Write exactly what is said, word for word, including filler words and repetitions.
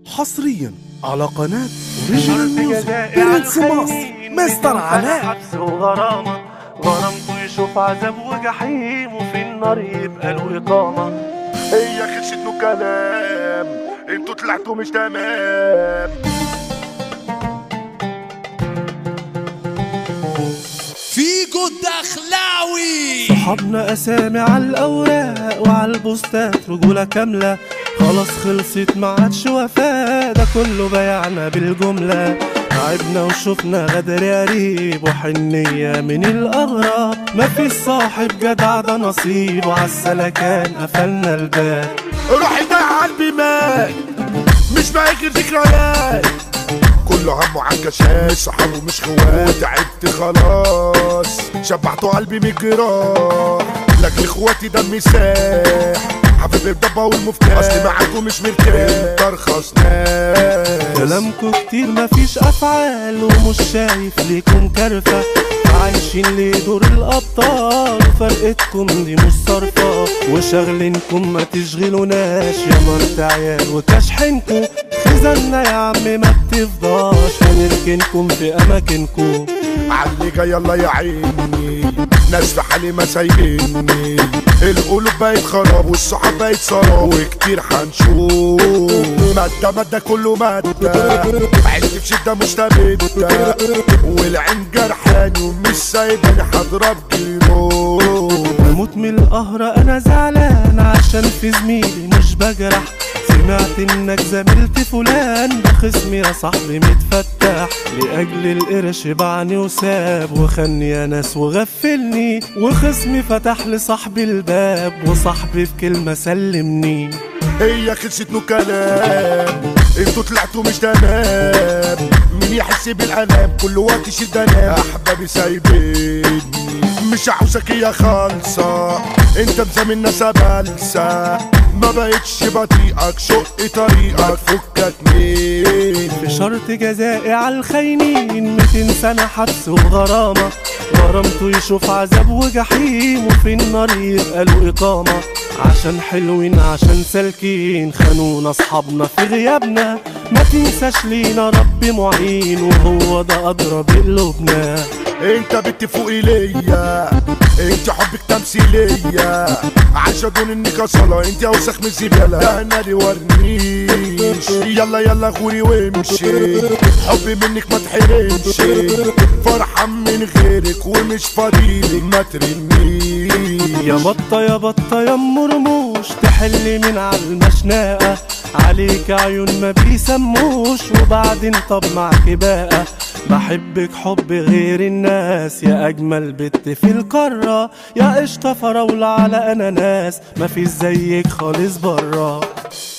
حصريا على قناة اوريجينال ميوزك برنس مصر مستر علاء. حبس وغرامة، غرامته يشوف عذاب وجحيم وفي النار يبقى له إقامة. هي خلصتنو كلام، انتوا طلعتوا مش تمام. فيجو الدخلاوي. صحابنا أسامي على الأوراق وعلى البوستات رجولة كاملة، خلاص خلصت ما عادش وفاء، ده كله بيعنا بالجملة. تعبنا وشوفنا غدر قريب وحنية من الأغراب، مفيش صاحب جدع ده نصيب، وعالسلكان قفلنا الباب. روحي ده قلبي مات، مش باقي غير ذكريات، كله همه عالكشاش، صحابه مش خوات، تعبت خلاص شبعتوا قلبي من الجراح، لكن اخواتي دمي ساح، حبيب الضبة والمفتاح، اصلي معاكم مش مرتاح، انت ارخص ناس. كلامكم كتير مفيش افعال ومش شايف ليكم كرفة، عايشين ليه دور الابطال، فرقتكم دي مش صرفة، وشغلينكم ما تشغلوناش، يا مرت عيال وكشحنكم، خزنا يا عم ما بتفضاش، هنركنكم في اماكنكم. علي جاي الله يعيني، ناس في حالي ما سايبيني، القلوب بقت خراب والصحاب بقت سراب، وكتير هنشوف مادة مادة كله مادة، عشت في شدة مستبدة، والعين جرحاني ومش سايباني، هضرب جيرو. بموت من القهرة انا زعلان، عشان في زميلي مش بجرح، سمعت انك زميلت فلان، ده خصمي يا صاحبي متفتح، لاجل القرش باعني وساب، وخني يا ناس وغفلني، وخصمي فتح لصاحبي الباب، وصاحبي في كلمة سلمني. هي خلصتنو كلام، انتوا طلعتوا مش تمام، مين يحس بالالام كل وقت يشيل دنام، احبابي سايبيني مش عاوزك يا خالصة، انت مزاملنا سبلسة، ما بقتش بطيئك شق طريقك فكك مين. في شرط جزائي عالخاينين ميتين سنة حبس وغرامة، غرامته يشوف عذاب وجحيم، وفي النار يبقى له إقامة، عشان حلوين عشان سالكين، خانونا أصحابنا في غيابنا، ما تنساش لينا رب معين، وهو ده أدرى بقلوبنا. انت بنت فوقي ليا، انت حبك تمثيلية، عشان انك صلاة، انت اوسخ من الزبالة، ده انا اللي ورنيش، يلا يلا غوري وامشي، حبي منك ما تحرمش، فرحان من غيرك ومش فاضيلك ما ترميش. يا بطة يا بطة يا ام رموش، تحلي من على المشناقة، عليك عيون ما بيسموش، وبعدين طب معاكي بقى، بحبك حب غير الناس، يا اجمل بت في القارة، يا قشطة فراولة على اناناس، مفيش زيك خالص برا.